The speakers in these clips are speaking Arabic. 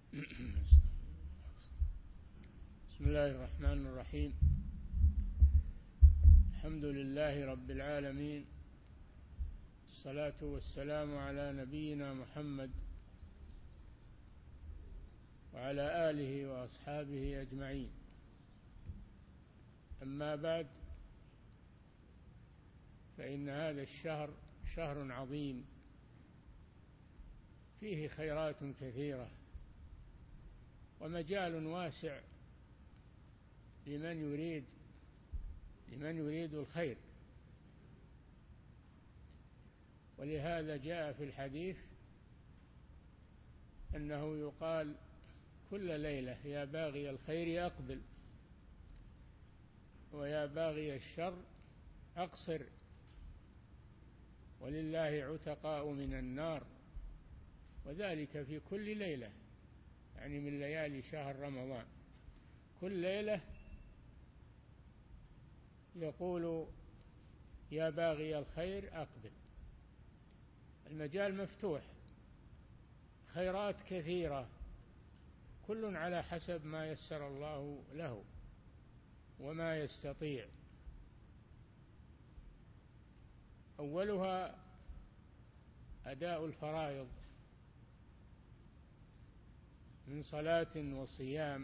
بسم الله الرحمن الرحيم. الحمد لله رب العالمين، الصلاة والسلام على نبينا محمد وعلى آله وأصحابه أجمعين. أما بعد، فإن هذا الشهر شهر عظيم فيه خيرات كثيرة ومجال واسع لمن يريد الخير. ولهذا جاء في الحديث أنه يقال كل ليلة: يا باغي الخير أقبل، ويا باغي الشر أقصر، ولله عتقاء من النار، وذلك في كل ليلة، يعني من ليالي شهر رمضان. كل ليلة يقول: يا باغي الخير أقبل. المجال مفتوح، خيرات كثيرة، كل على حسب ما يسر الله له وما يستطيع. أولها أداء الفرائض من صلاة وصيام.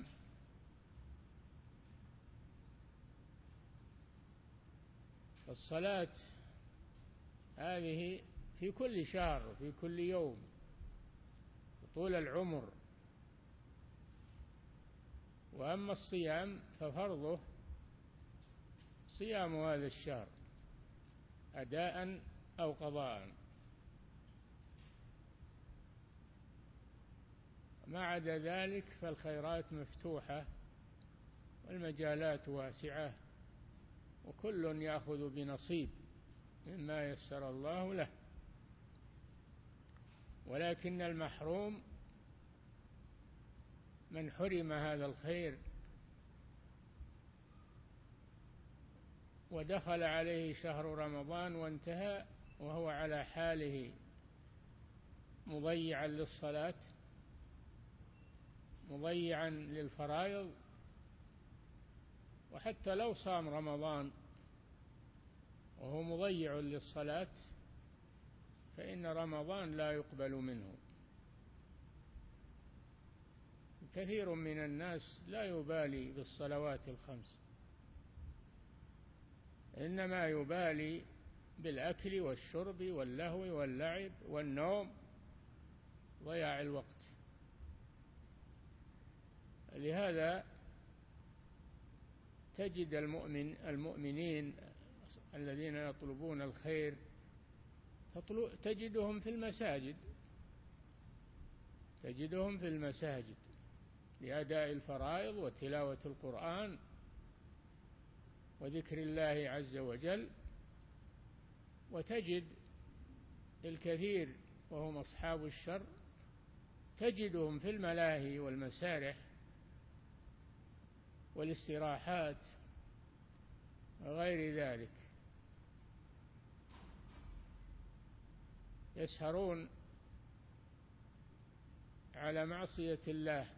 الصلاة هذه في كل شهر وفي كل يوم طول العمر. وأما الصيام ففرضه صيام هذا الشهر أداء أو قضاء. ما عدا ذلك فالخيرات مفتوحة والمجالات واسعة، وكل يأخذ بنصيب مما يسر الله له. ولكن المحروم من حرم هذا الخير ودخل عليه شهر رمضان وانتهى وهو على حاله مضيعا للصلاة، مضيعا للفرائض. وحتى لو صام رمضان وهو مضيع للصلاة فإن رمضان لا يقبل منه. كثير من الناس لا يبالي بالصلوات الخمس، إنما يبالي بالأكل والشرب واللهو واللعب والنوم، ضياع الوقت. لهذا تجد المؤمنين الذين يطلبون الخير تجدهم في المساجد لأداء الفرائض وتلاوة القرآن وذكر الله عز وجل. وتجد الكثير وهم أصحاب الشر تجدهم في الملاهي والمسارح والاستراحات وغير ذلك، يسهرون على معصية الله،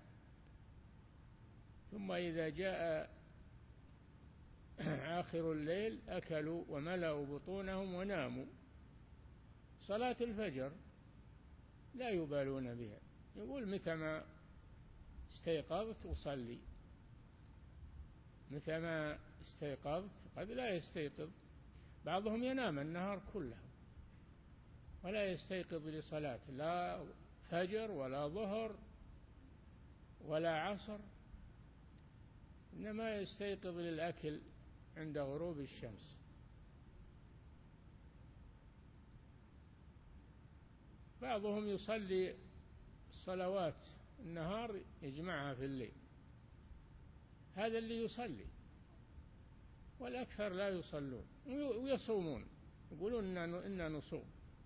ثم إذا جاء آخر الليل أكلوا وملأوا بطونهم وناموا. صلاة الفجر لا يبالون بها، يقول: متى ما استيقظت أصلي. متى ما استيقظت، قد لا يستيقظ. بعضهم ينام النهار كله ولا يستيقظ لصلاة، لا فجر ولا ظهر ولا عصر، إنما يستيقظ للأكل عند غروب الشمس. بعضهم يصلي الصلوات النهار يجمعها في الليل، هذا اللي يصلي، والأكثر لا يصلون ويصومون، يقولون إننا نصوم.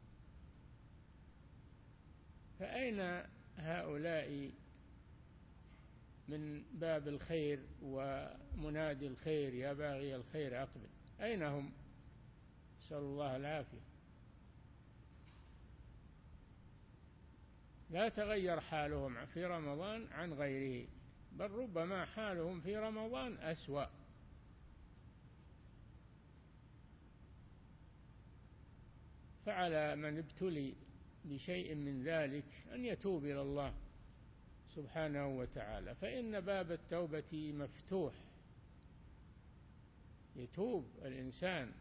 فأين هؤلاء من باب الخير ومنادي الخير: يا باغي الخير أقبل؟ أين هم؟ نسأل الله العافية. لا تغير حالهم في رمضان عن غيره، بل ربما حالهم في رمضان أسوأ. فعلى من ابتلي بشيء من ذلك أن يتوب إلى الله سبحانه وتعالى، فإن باب التوبة مفتوح. يتوب الإنسان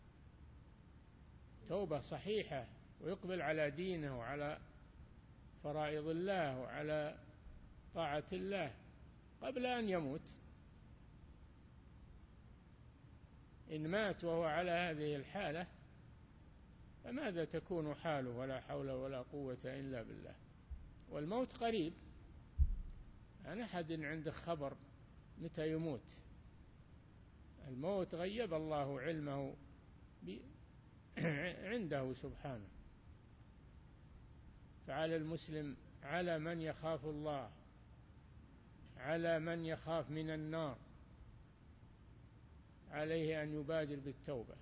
توبة صحيحة ويقبل على دينه وعلى فرائض الله وعلى طاعة الله قبل أن يموت. إن مات وهو على هذه الحالة فماذا تكون حاله؟ ولا حول ولا قوة إلا بالله. والموت قريب، عن أحد عنده خبر متى يموت. الموت غيب الله علمه عنده سبحانه. فعلى المسلم، على من يخاف الله، على من يخاف من النار، عليه أن يبادر بالتوبة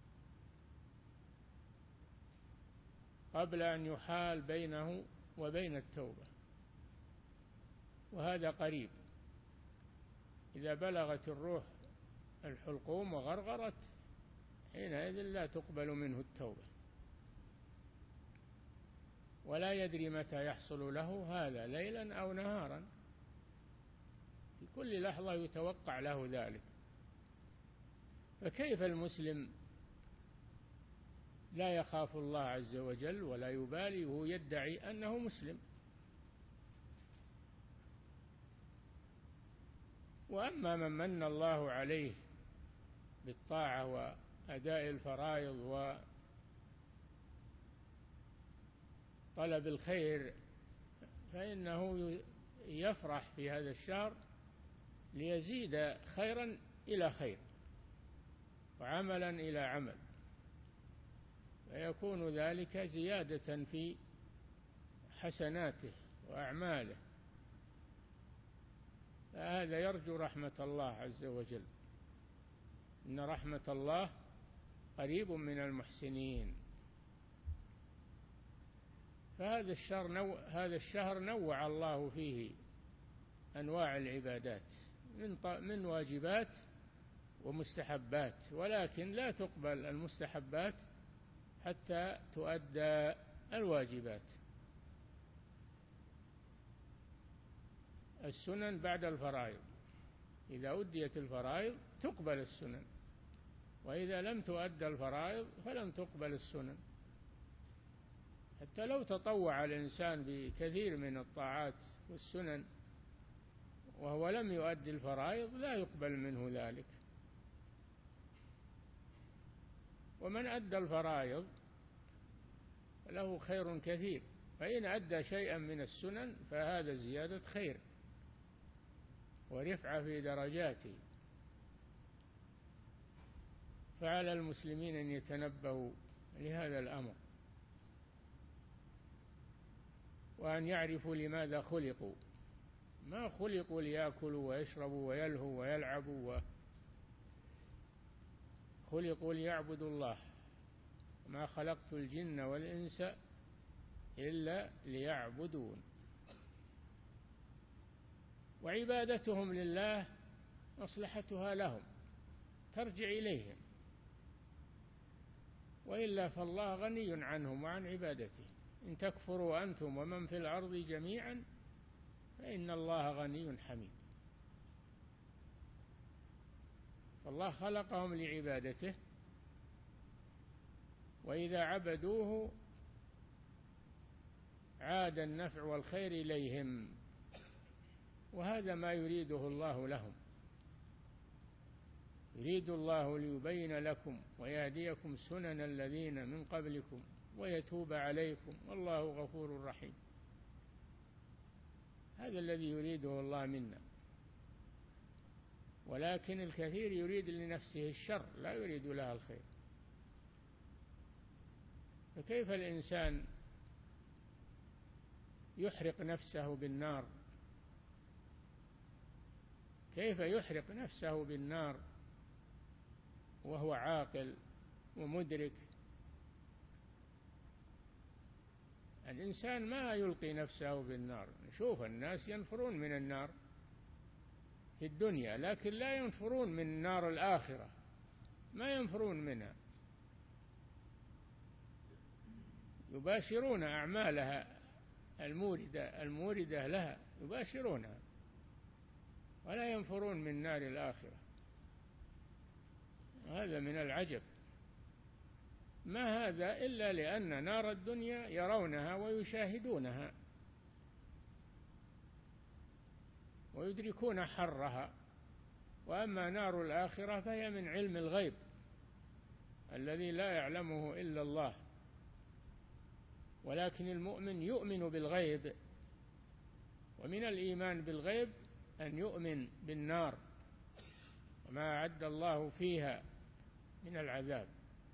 قبل أن يحال بينه وبين التوبة، وهذا قريب. إذا بلغت الروح الحلقوم وغرغرت حينئذ لا تقبل منه التوبة، ولا يدري متى يحصل له هذا، ليلا أو نهارا، في كل لحظة يتوقع له ذلك. فكيف المسلم لا يخاف الله عز وجل ولا يبالي وهو يدعي أنه مسلم؟ وأما من من الله عليه بالطاعة وأداء الفرائض وطلب الخير فإنه يفرح في هذا الشهر ليزيد خيرا إلى خير وعملا إلى عمل، فيكون ذلك زيادة في حسناته وأعماله، فهذا يرجو رحمة الله عز وجل. إن رحمة الله قريب من المحسنين. فهذا الشهر نوع الله فيه أنواع العبادات من واجبات ومستحبات، ولكن لا تقبل المستحبات حتى تؤدى الواجبات. السنن بعد الفرائض، إذا أديت الفرائض تقبل السنن، وإذا لم تؤدى الفرائض فلم تقبل السنن. حتى لو تطوع الإنسان بكثير من الطاعات والسنن وهو لم يؤدي الفرائض لا يقبل منه ذلك. ومن أدى الفرائض له خير كثير، فإن أدى شيئا من السنن فهذا زيادة خير ورفعة في درجاته. فعلى المسلمين أن يتنبهوا لهذا الأمر، وأن يعرفوا لماذا خلقوا. ما خلقوا ليأكلوا ويشربوا ويلهوا ويلعبوا، خلقوا ليعبدوا الله. ما خلقت الجن والإنس إلا ليعبدون. وعبادتهم لله مصلحتها لهم ترجع إليهم، وإلا فالله غني عنهم وعن عبادته. إن تكفروا أنتم ومن في الأرض جميعا فإن الله غني حميد. فالله خلقهم لعبادته، وإذا عبدوه عاد النفع والخير إليهم، وهذا ما يريده الله لهم. يريد الله ليبين لكم ويهديكم سنن الذين من قبلكم ويتوب عليكم والله غفور رحيم. هذا الذي يريده الله منا، ولكن الكثير يريد لنفسه الشر لا يريد لها الخير. فكيف الإنسان يحرق نفسه بالنار؟ كيف يحرق نفسه بالنار وهو عاقل ومدرك الإنسان ما يلقي نفسه في النار. نشوف الناس ينفرون من النار في الدنيا، لكن لا ينفرون من نار الآخرة، ما ينفرون منها، يباشرون أعمالها الموردة لها، يباشرونها ولا ينفرون من نار الآخرة. هذا من العجب. ما هذا إلا لأن نار الدنيا يرونها ويشاهدونها ويدركون حرها، وأما نار الآخرة فهي من علم الغيب الذي لا يعلمه إلا الله. ولكن المؤمن يؤمن بالغيب، ومن الإيمان بالغيب أن يؤمن بالنار وما أعد الله فيها من العذاب،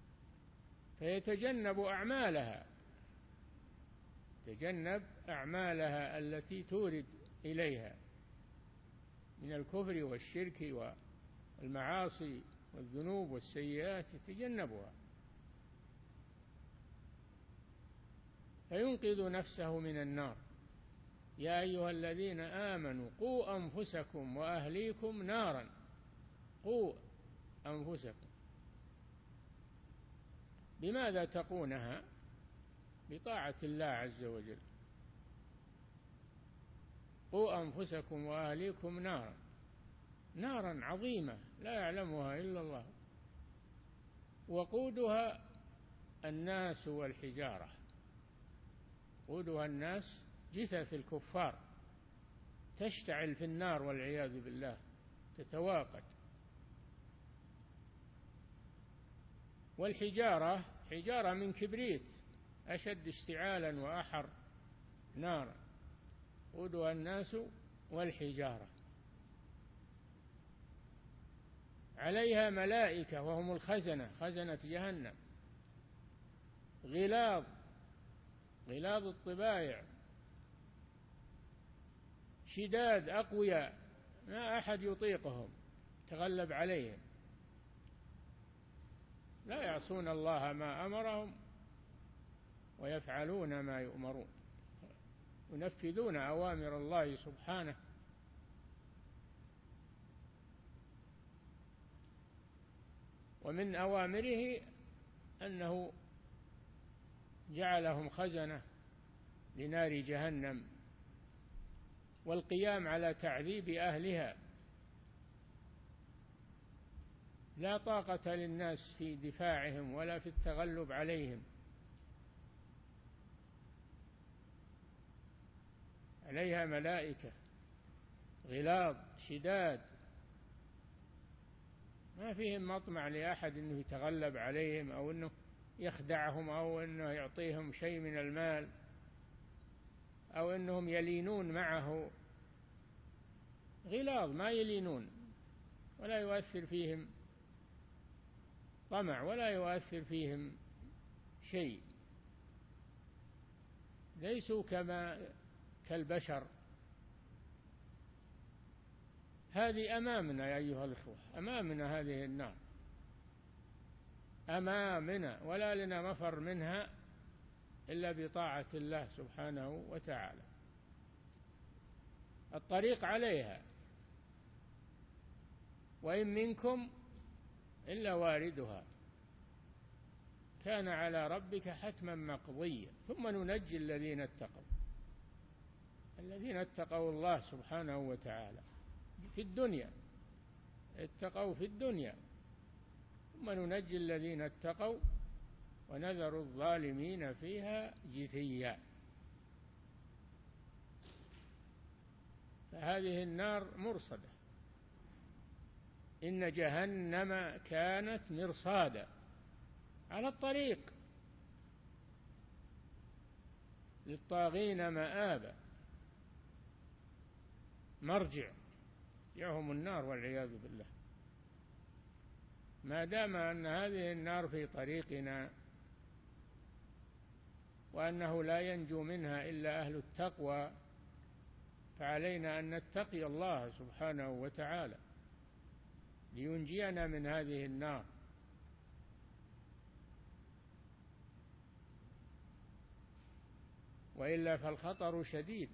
فيتجنب أعمالها التي تورد إليها من الكفر والشرك والمعاصي والذنوب والسيئات، يتجنبها فينقذ نفسه من النار. يا أيها الذين آمنوا قوا أنفسكم وأهليكم نارا. قوا أنفسكم، بماذا تقونها؟ بطاعة الله عز وجل. قوا أنفسكم وأهليكم نارا عظيمة لا يعلمها إلا الله، وقودها الناس والحجارة. وقودها الناس، جثث الكفار تشتعل في النار والعياذ بالله، تتواقد. والحجارة حجارة من كبريت أشد اشتعالا وأحر نارا. وقودها الناس والحجارة، عليها ملائكة وهم الخزنة، خزنة جهنم، غلاظ الطبايع، شداد أقوياء، ما أحد يطيقهم تغلب عليهم، لا يعصون الله ما أمرهم ويفعلون ما يؤمرون، ينفذون أوامر الله سبحانه. ومن أوامره أنه جعلهم خزنة لنار جهنم، والقيام على تعذيب أهلها. لا طاقة للناس في دفاعهم ولا في التغلب عليهم. عليها ملائكة غلاظ شداد، ما فيهم مطمع لأحد أنه يتغلب عليهم أو أنه يخدعهم أو أنه يعطيهم شيء من المال أو أنهم يلينون معه. غلاظ ما يلينون، ولا يؤثر فيهم طمع ولا يؤثر فيهم شيء، ليسوا كالبشر. هذه أمامنا يا أيها الأخوة، أمامنا هذه النار، أمامنا، ولا لنا مفر منها إلا بطاعة الله سبحانه وتعالى. الطريق عليها، وإن منكم إلا واردها كان على ربك حتما مقضيا ثم ننجي الذين اتقوا الله سبحانه وتعالى في الدنيا، اتقوا في الدنيا، ثم ننجي الذين اتقوا ونذر الظالمين فيها جثيا. فهذه النار مرصدة، إن جهنم كانت مرصادا، على الطريق للطاغين مآبا، مرجع يهم النار والعياذ بالله. ما دام أن هذه النار في طريقنا وأنه لا ينجو منها إلا أهل التقوى، فعلينا أن نتقي الله سبحانه وتعالى لينجينا من هذه النار. وإلا فالخطر شديد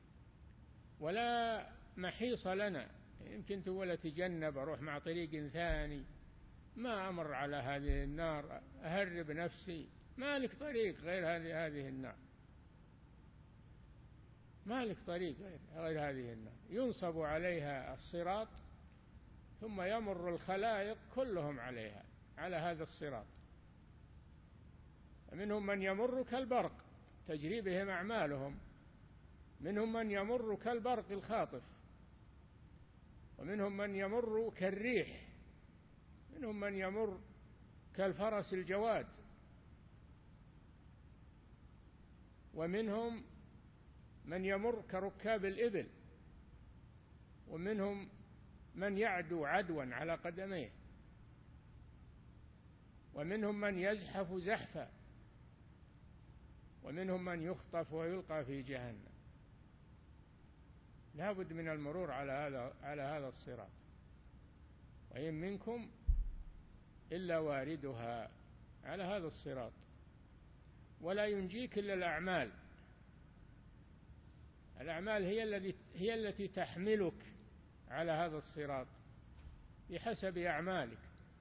ولا محيص لنا. يمكن تقول أتجنب أروح مع طريق ثاني، ما أمر على هذه النار، أهرب نفسي، ما لك طريق غير هذه النار، ما لك طريق غير هذه النار. ينصب عليها الصراط ثم يمر الخلائق كلهم عليها، على هذا الصراط. منهم من يمر كالبرق تجري بهم أعمالهم، منهم من يمر كالبرق الخاطف، ومنهم من يمر كالريح، منهم من يمر كالفرس الجواد، ومنهم من يمر كركاب الإبل، ومنهم من يعدو عدوا على قدميه، ومنهم من يزحف زحفا، ومنهم من يخطف ويلقى في جهنم. لا بد من المرور على هذا الصراط. وإن منكم إلا واردها، على هذا الصراط. ولا ينجيك إلا الأعمال. الأعمال هي التي تحملك على هذا الصراط بحسب أعمالك،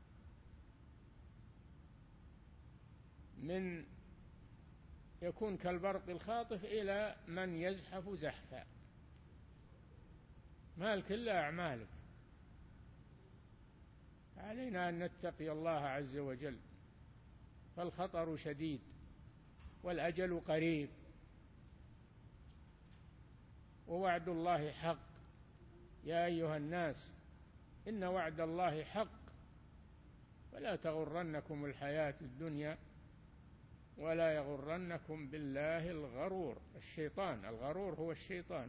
من يكون كالبرق الخاطف إلى من يزحف زحفا. مالك إلا أعمالك. علينا أن نتقي الله عز وجل، فالخطر شديد والأجل قريب، ووعد الله حق. يا أيها الناس إن وعد الله حق، ولا تغرنكم الحياة الدنيا ولا يغرنكم بالله الغرور. الشيطان، الغرور هو الشيطان.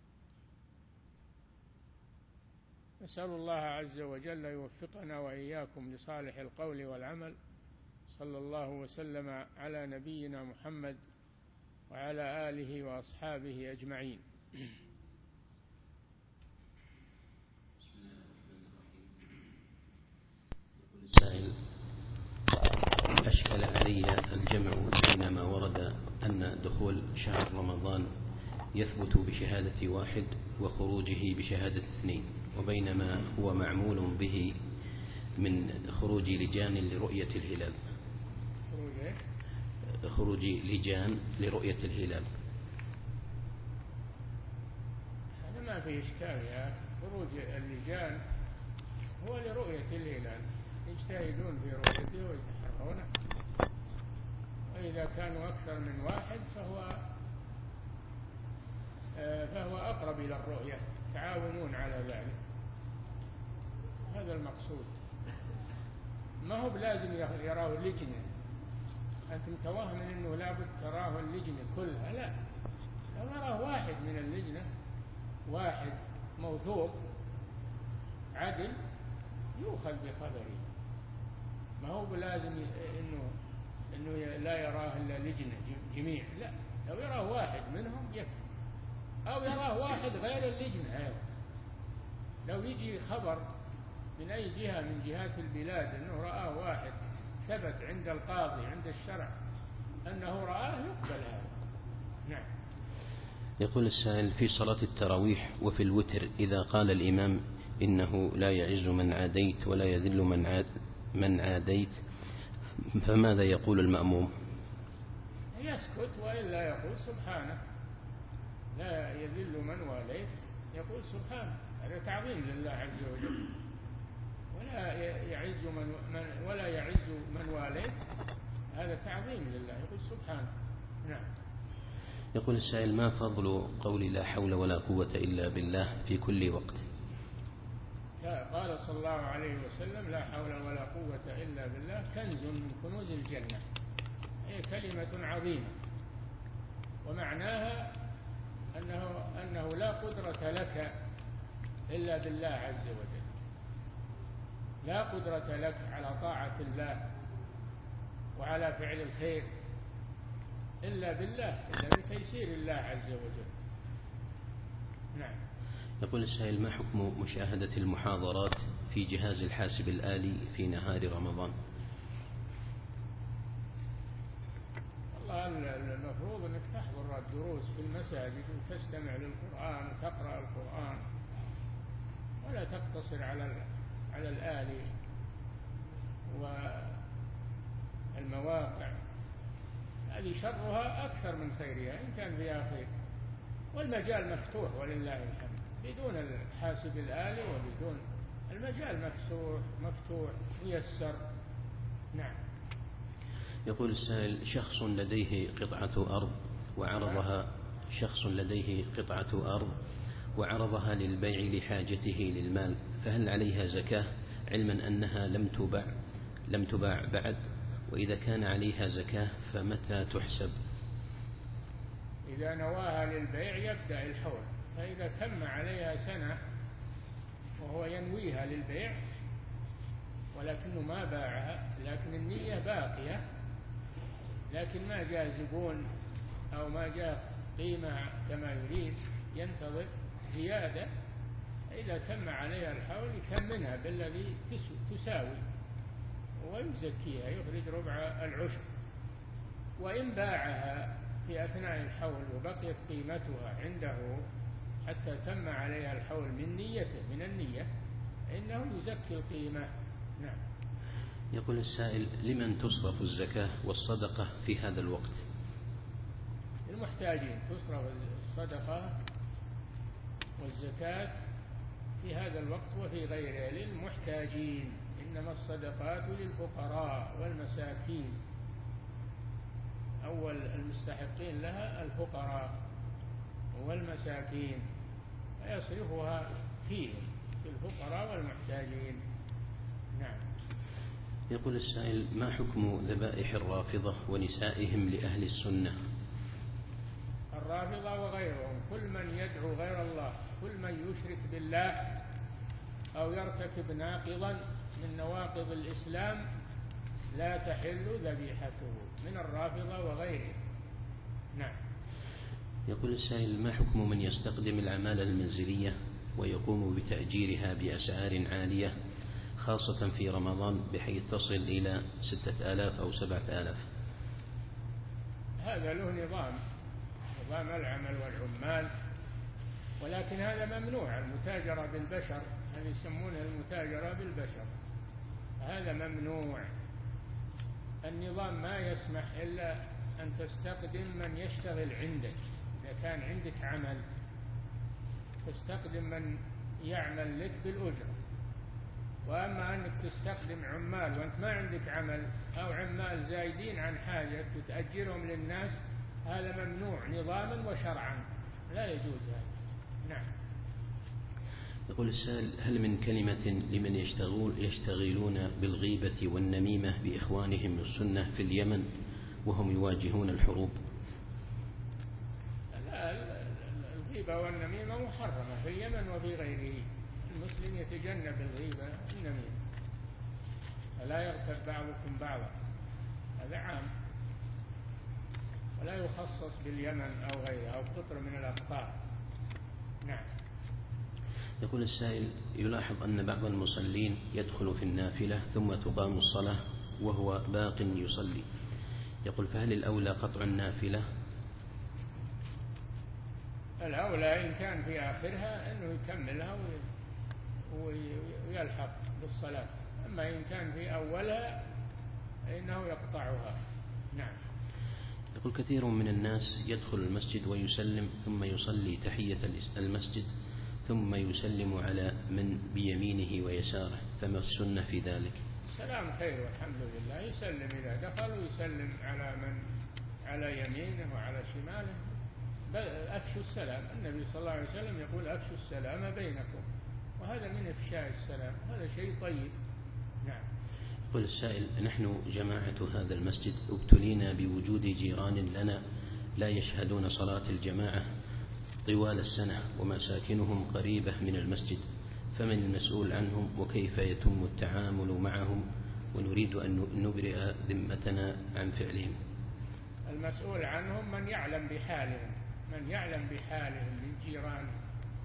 نسأل الله عز وجل يوفقنا وإياكم لصالح القول والعمل. صلى الله وسلم على نبينا محمد وعلى آله وأصحابه أجمعين. السائل: أشكل علي الجمع بين ما ورد أن دخول شهر رمضان يثبت بشهادة واحد وخروجه بشهادة اثنين، وبينما هو معمول به من خروج لجان لرؤية الهلال. خروج لجان لرؤية الهلال، هذا ما في إشكال. يا خروج اللجان هو لرؤية الهلال، يجتهدون في رؤيته ويتحرونه، وإذا كانوا أكثر من واحد فهو أقرب إلى الرؤية، تعاونون على ذلك. هذا المقصود. ما هو بلازم يراه اللجنة. أنت متوهم أنه لابد تراه اللجنة كلها، لا. لو يراه واحد من اللجنة، واحد موثوق عدل، يؤخذ بخبره. ما هو بلازم إنه لا يراه إلا لجنة جميع، لا. لو يراه واحد منهم يكفي، أو يراه واحد غير اللجنة أيضا. لو يجي خبر من أي جهة من جهات البلاد أنه رآه واحد، ثبت عند القاضي عند الشرع أنه رآه، يقبل هذا. نعم. يقول السائل: في صلاة التراويح وفي الوتر إذا قال الإمام إنه لا يعز من عاديت ولا يذل من عاديت، فماذا يقول المأموم؟ يسكت، وإلا يقول سبحانك. لا يذل من واليت، يقول سبحانك. هذا تعظيم لله عز وجل. ولا يعز من واليت، هذا تعظيم لله، يقول سبحانك. نعم. يقول السائل: ما فضل قول لا حول ولا قوة إلا بالله في كل وقت؟ قال صلى الله عليه وسلم: لا حول ولا قوة إلا بالله كنز من كنوز الجنة. هي كلمة عظيمة، ومعناها أنه لا قدرة لك إلا بالله عز وجل. لا قدرة لك على طاعة الله وعلى فعل الخير إلا بالله، إلا بتيسير الله عز وجل. نعم. يقول السائل: ما حكم مشاهدة المحاضرات في جهاز الحاسب الآلي في نهار رمضان؟ والله المفروض أنك تحضر الدروس المساجد وتستمع للقرآن وتقرأ القرآن، ولا تقتصر على الآلي والمواقع، هذه شرها أكثر من خيرها إن كان فيها خير. والمجال مفتوح ولله الحمد، بدون الحاسب الآلي وبدون المجال مفتوح ميسر. نعم. يقول السائل: شخص لديه قطعة أرض وعرضها للبيع لحاجته للمال، فهل عليها زكاة علما أنها لم تباع بعد؟ وإذا كان عليها زكاة فمتى تحسب؟ إذا نواها للبيع يبدأ الحول، فإذا تم عليها سنة وهو ينويها للبيع ولكنه ما باعها، لكن النية باقية، لكن ما جاء زبون أو ما جاء قيمة كما يريد، ينتظر زيادة، إذا تم عليها الحول يثمنها بالذي تساوي ويزكيها، يخرج ربع العشر. وإن باعها في أثناء الحول وبقيت قيمتها عنده حتى تم عليها الحول من النية إنه يزكي القيمة. نعم. يقول السائل: لمن تصرف الزكاة والصدقة في هذا الوقت؟ المحتاجين، تصرف الصدقة والزكاة في هذا الوقت وفي غيره للمحتاجين، إنما الصدقات للفقراء والمساكين، أول المستحقين لها الفقراء والمساكين، فيصرفها فيهم في الفقراء والمحتاجين. نعم. يقول السائل: ما حكم ذبائح الرافضة ونسائهم لأهل السنة؟ الرافضة وغيرهم كل من يدعو غير الله، كل من يشرك بالله أو يرتكب ناقضا من نواقض الإسلام لا تحل ذبيحته من الرافضة وغيرهم. نعم. يقول السائل: ما حكم من يستخدم العمالة المنزلية ويقوم بتأجيرها بأسعار عالية خاصة في رمضان بحيث تصل إلى 6000 أو 7000؟ هذا له نظام العمل والعمال، ولكن هذا ممنوع، المتاجرة بالبشر، هذا يسمونها المتاجرة بالبشر، هذا ممنوع. النظام ما يسمح إلا أن تستخدم من يشتغل عندك، إذا كان عندك عمل تستخدم من يعمل لك بالأجرة، وأما أنك تستخدم عمال وأنت ما عندك عمل أو عمال زايدين عن حاجة وتأجرهم للناس، هذا ممنوع نظاما وشرعا، لا يجوز هذا. نعم. يقول السائل: هل من كلمة لمن يشتغلون بالغيبة والنميمة بإخوانهم السنة في اليمن وهم يواجهون الحروب؟ لا، الغيبة والنميمة محرمة في اليمن وفي غيره، المسلم يتجنب الغيبة والنميمة، فلا يغتب بعضكم بعضا، هذا عام ولا يخصص باليمن أو غيره أو قطر من الأقطار. نعم. يقول السائل: يلاحظ أن بعض المصلين يدخل في النافلة ثم تقام الصلاة وهو باق يصلي، يقول: فهل الأولى قطع النافلة؟ الأولى إن كان في آخرها أنه يكملها ويلحق بالصلاة، أما إن كان في أولها فإنه يقطعها. نعم. يقول: كثير من الناس يدخل المسجد ويسلم ثم يصلي تحية المسجد ثم يسلم على من بيمينه ويساره، فما السنة في ذلك؟ السلام خير والحمد لله، يسلم إذا دخل ويسلم على من على يمينه وعلى شماله، بل أفشوا السلام، النبي صلى الله عليه وسلم يقول: أفشوا السلام بينكم، وهذا من إفشاء السلام، هذا شيء طيب. نعم. يقول السائل: نحن جماعة هذا المسجد ابتلينا بوجود جيران لنا لا يشهدون صلاة الجماعة طوال السنة ومساكنهم قريبة من المسجد، فمن المسؤول عنهم وكيف يتم التعامل معهم، ونريد أن نبرئ ذمتنا عن فعلهم؟ المسؤول عنهم من يعلم بحالهم من جيرانهم،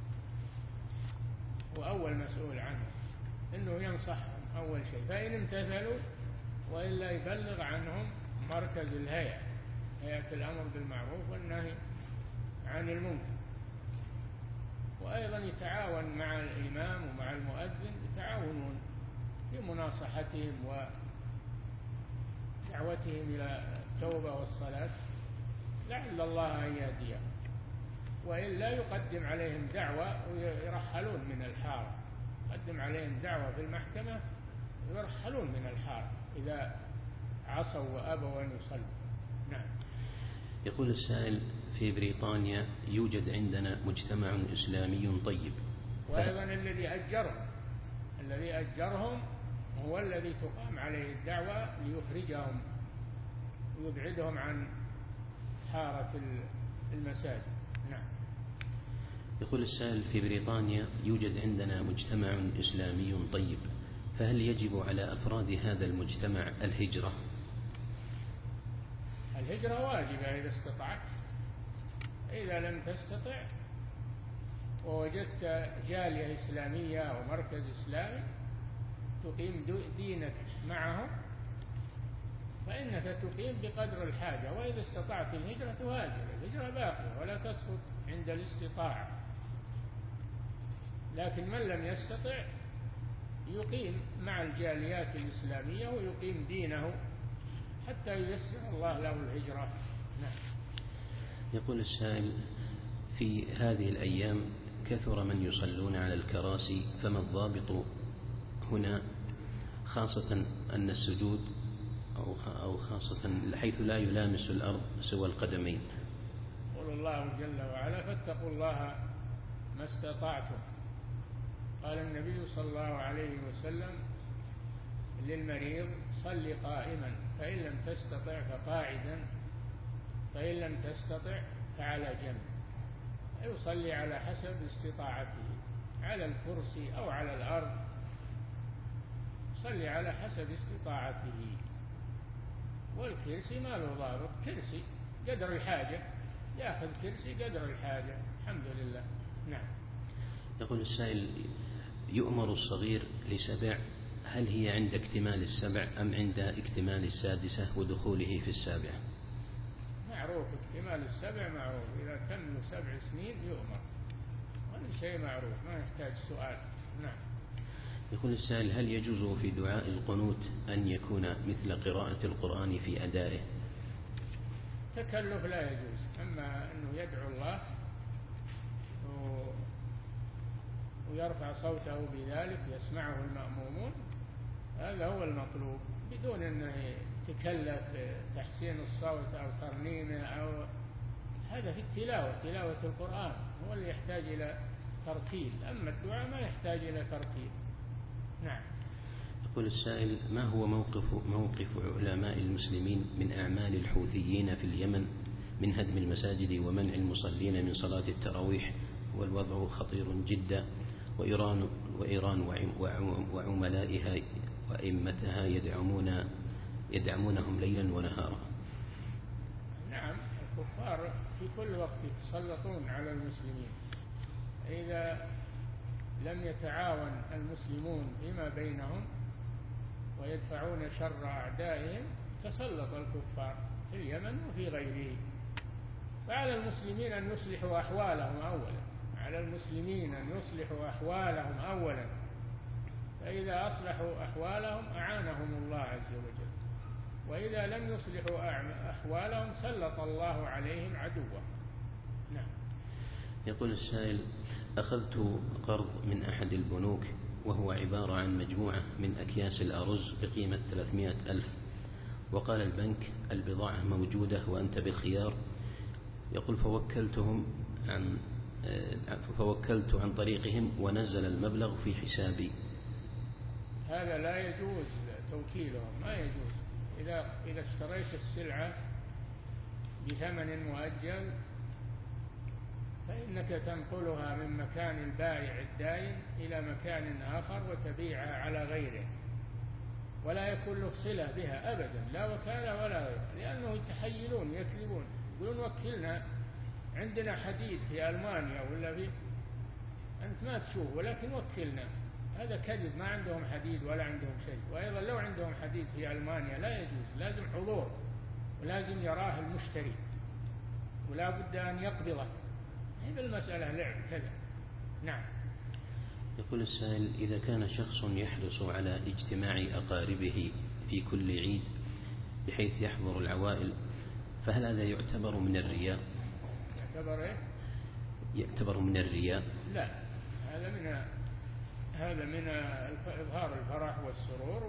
وأول مسؤول عنهم إنه ينصحهم أول شيء، فإن امتثلوا وإلا يبلغ عنهم مركز الهيئة، هيئة الأمر بالمعروف والنهي عن عن المنكر. وأيضا يتعاون مع الإمام ومع المؤذن، يتعاونون في مناصحتهم ودعوتهم إلى التوبة والصلاة لعل الله أن يهديهم، وإلا يقدم عليهم دعوة ويرحلون من الحارة، يقدم عليهم دعوة في المحكمة ويرحلون من الحارة إذا عصوا وأبوا أن يصلوا. نعم. يقول السائل: في بريطانيا يوجد عندنا مجتمع إسلامي طيب، وأيضا الذي أجرهم هو الذي تقام عليه الدعوة ليخرجهم ويبعدهم عن حارة المساجد. نعم. يقول السائل: في بريطانيا يوجد عندنا مجتمع إسلامي طيب، فهل يجب على أفراد هذا المجتمع الهجرة؟ الهجرة واجبة إذا استطعت. إذا لم تستطع ووجدت جالية إسلامية أو مركز إسلامي تقيم دينك معهم فإنك تقيم بقدر الحاجة، وإذا استطعت الهجرة تهاجر. الهجرة باقية ولا تسقط عند الاستطاعة، لكن من لم يستطع يقيم مع الجاليات الإسلامية ويقيم دينه حتى ييسر الله له الهجرة. نعم. يقول السائل: في هذه الأيام كثر من يصلون على الكراسي، فما الضابط هنا، خاصة أن السجود أو خاصة حيث لا يلامس الأرض سوى القدمين؟ قال الله جل وعلا: فاتقوا الله ما استطعتم. قال النبي صلى الله عليه وسلم للمريض: صل قائما، فإن لم تستطع فقاعدا، فإن لم تستطع فعلى جنب. يصلي على حسب استطاعته، على الكرسي أو على الأرض، صلي على حسب استطاعته. والكرسي ما له ضابط، كرسي قدر الحاجة، يأخذ كرسي قدر الحاجة. الحمد لله. نعم. يقول السائل: يؤمر الصغير ل7، هل هي عند اكتمال 7 أم عند اكتمال 6 ودخوله في 7؟ معروف اكتمال 7 معروف، إذا تم 7 سنين يؤمر، هذا شيء معروف ما يحتاج سؤال. نعم. يقول السائل: هل يجوز في دعاء القنوت أن يكون مثل قراءة القرآن في أدائه؟ تكلف لا يجوز، أما أنه يدعو الله ويرفع صوته بذلك يسمعه المأمومون، هذا هو المطلوب، بدون أنه يتكلف تحسين الصوت أو ترنيمه أو هذا. في تلاوة القرآن هو اللي يحتاج إلى ترتيل، أما الدعاء ما يحتاج إلى ترتيل. نعم. يقول السائل: ما هو موقف علماء المسلمين من أعمال الحوثيين في اليمن من هدم المساجد ومنع المصلين من صلاة التراويح؟ والوضع خطير جدا، وإيران وعملائها وأئمتها يدعمونهم ليلا ونهارا. نعم. الكفار في كل وقت يتسلطون على المسلمين، إذا لم يتعاون المسلمون فيما بينهم ويدفعون شر أعدائهم تسلط الكفار في اليمن وفي غيره. فعلى المسلمين أن يصلحوا أحوالهم أولا، فإذا أصلحوا أحوالهم أعانهم الله عز وجل، وإذا لم يصلحوا أحوالهم سلط الله عليهم عدوه. نعم. يقول السائل: أخذت قرض من أحد البنوك وهو عبارة عن مجموعة من أكياس الأرز بقيمة 300,000، وقال البنك البضاعة موجودة وأنت بالخيار. يقول: فوكلت عن طريقهم ونزل المبلغ في حسابي. هذا لا يجوز توكيلهم، ما يجوز. إذا اشتريت السلعة بثمن مؤجل فإنك تنقلها من مكان البائع الدائن إلى مكان آخر وتبيعها على غيره، ولا يكون له صلة بها أبدا، لا وكالة ولا غيره، لأنه يتحيلون يكذبون، يقولون وكلنا عندنا حديد في ألمانيا ولا في، أنت ما تشوف ولكن وكلنا. هذا كذب، ما عندهم حديد ولا عندهم شيء. وأيضا لو عندهم حديد في ألمانيا لا يجوز، لازم حضور ولازم يراه المشتري ولا بد أن يقبضه هي بالمسألة لعب كذا. نعم. يقول السائل: إذا كان شخص يحرص على اجتماع أقاربه في كل عيد بحيث يحضر العوائل، فهل هذا يعتبر من الرياء؟ يعتبر إيه؟ يعتبر من الرياء. لا، هذا من إظهار الفرح والسرور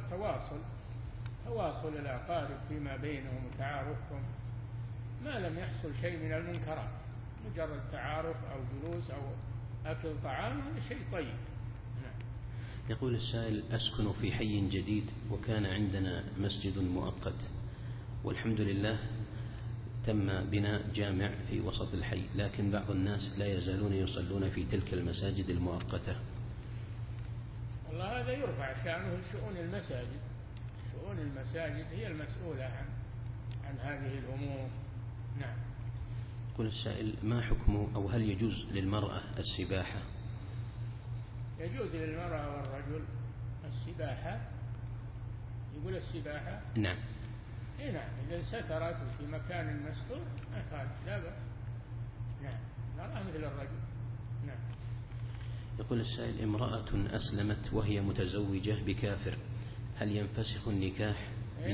تواصل الأقارب فيما بينهم وتعارفهم، ما لم يحصل شيء من المنكرات، مجرد تعارف أو جلوس أو أكل طعام، هذا شيء طيب. نعم. يقول السائل: أسكن في حي جديد وكان عندنا مسجد مؤقت، والحمد لله تم بناء جامع في وسط الحي، لكن بعض الناس لا يزالون يصلون في تلك المساجد المؤقتة. والله هذا يرفع شأنه لشؤون المساجد. شؤون المساجد هي المسؤولة عن هذه الأمور. نعم. يقول السائل: ما حكم أو هل يجوز للمرأة السباحة؟ يجوز للمرأة والرجل السباحة. يقول السباحة. نعم. إيه نعم، إذا سترت في مكان مستور ما خالف، لا بأس. نعم، المرأة مثل الرجل. نعم. يقول السائل: امرأة أسلمت وهي متزوجة بكافر، هل ينفسخ النكاح؟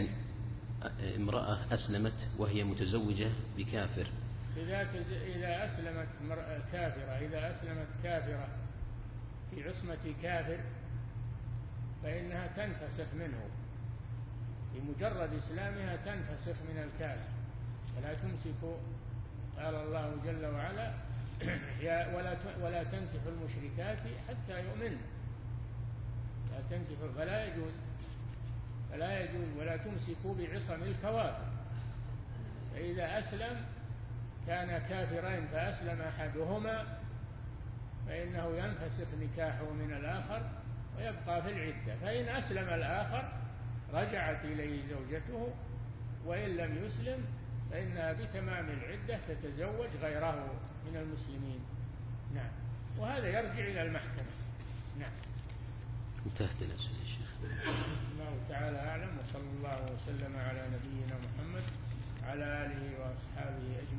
امرأة أسلمت وهي متزوجة بكافر، إذا أسلمت كافرة، إذا أسلمت كافرة في عصمة كافر فإنها تنفسخ منه، بمجرد إسلامها تنفسخ من الكافر، ولا تمسك. قال الله جل وعلا: ولا تنكح المشركات حتى يؤمن. لا تنكح، فلا يجوز ولا تمسكوا بعصم الكوافر. فإذا أسلم كان كافرين فأسلم أحدهما فإنه ينفسخ نكاحه من الآخر ويبقى في العدة، فإن أسلم الآخر رجعت إليه زوجته، وإن لم يسلم فإنها بتمام العدة تتزوج غيره من المسلمين. نعم. وهذا يرجع إلى المحكمة. نعم. انتهت الأسئلة يا شيخ. الله تعالى أعلم، وصلى الله وسلم على نبينا محمد وعلى آله وأصحابه أجمعين.